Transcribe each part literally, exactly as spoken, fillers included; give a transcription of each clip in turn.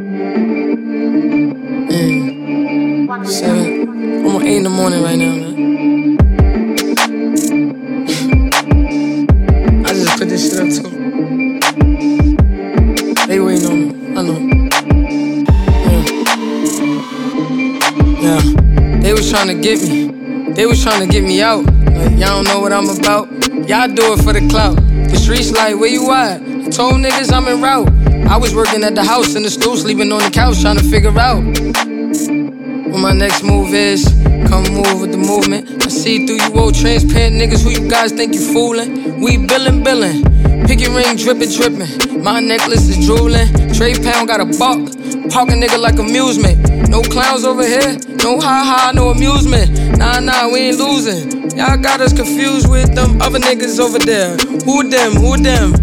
Man, seven, almost eight in the morning right now, man. I just put this shit up too. They waiting on me, I know. Yeah. Yeah. They was trying to get me. They was trying to get me out. Like, y'all don't know what I'm about. Y'all do it for the clout. The streets like, where you at? I told niggas I'm en route. I was working at the house in the stool, sleeping on the couch, trying to figure out what my next move is. Come move with the movement. I see through you old transparent niggas who you guys think you fooling. We billin', billin'. Pick your ring, drippin', drippin'. My necklace is droolin'. Trey Pound got a buck. Park a nigga like amusement. No clowns over here. No ha-ha, no amusement. Nah, nah, we ain't losing. Y'all got us confused with them other niggas over there. Who them, who them?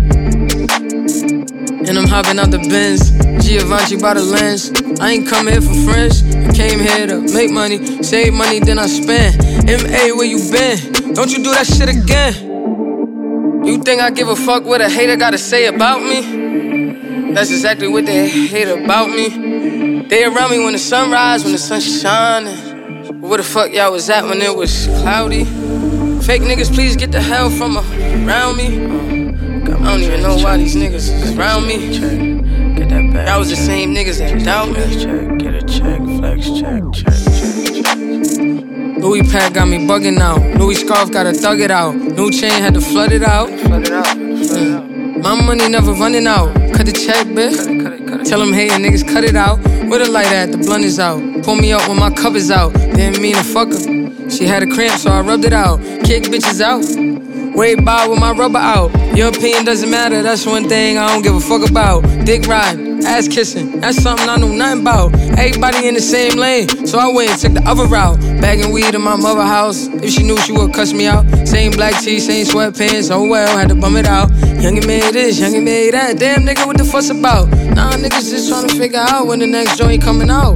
And I'm hopping out the Benz, Givenchy by the lens. I ain't come here for friends, I came here to make money, save money, then I spend. M A, where you been? Don't you do that shit again. You think I give a fuck what a hater gotta say about me? That's exactly what they hate about me. They around me when the sun rise, when the sun's shining. Where the fuck y'all was at when it was cloudy? Fake niggas, please get the hell from around me. I don't even know why these niggas is around me. Get that back. That was the same niggas that doubt me. Get a check, flex, check, check, check. Louis pack got me bugging out. Louis scarf gotta thug it out. New chain had to flood it out. Flood it out. Flood it out. My money never running out. Cut the check, bitch. Cut it, cut it, cut it. Tell them hating niggas cut it out. Where the light at? The blunt is out. Pull me up when my cup is out. Didn't mean to fuck her. She had a cramp, so I rubbed it out. Kick bitches out. Wait by with my rubber out. Your opinion doesn't matter, that's one thing I don't give a fuck about. Dick riding, ass kissing, that's something I know nothing about. Everybody in the same lane, so I went and took the other route. Bagging weed in my mother house, if she knew she would cuss me out. Same black tee, same sweatpants, oh well, had to bum it out. Youngin' made this, youngin' made that, damn nigga, what the fuss about? Nah, niggas just trying to figure out when the next joint coming out.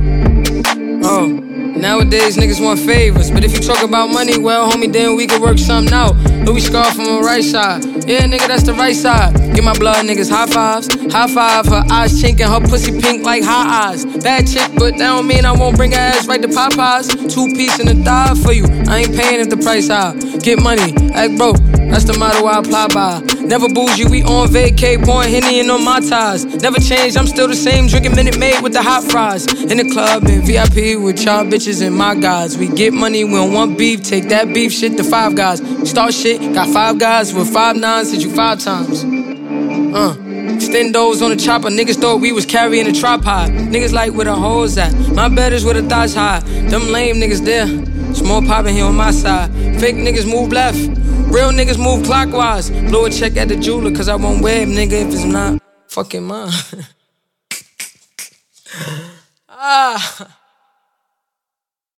Oh. Nowadays, niggas want favors, but if you talk about money, well, homie, then we can work something out. Louis scarf from the right side. Yeah, nigga, that's the right side. Give my blood niggas high fives. High five, her eyes chinking, her pussy pink like high eyes. Bad chick, but that don't mean I won't bring her ass right to Popeyes. Two piece in the thigh for you. I ain't paying if the price high. Get money, act broke. That's the motto I apply by. Never bougie, we on vacay, pouring Henny and on my ties. Never changed, I'm still the same, drinking Minute Maid with the hot fries. In the club, in V I P with y'all bitches and my guys. We get money, we don't want beef, take that beef shit to five guys. Start shit, got five guys with five nines, hit you five times. Uh. Extendos on the chopper, niggas thought we was carrying a tripod. Niggas like where the hoes at, my bed is where the thighs high. Them lame niggas there, small poppin' here on my side. Fake niggas move left. Real niggas move clockwise. Blow a check at the jeweler, cause I won't wear it, nigga, if it's not fucking mine. Ah.